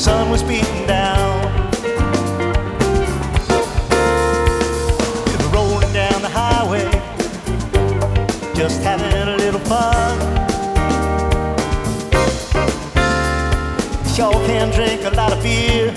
sun was beating down. We were rolling down the highway, just having a little fun. Sure can drink a lot of beer,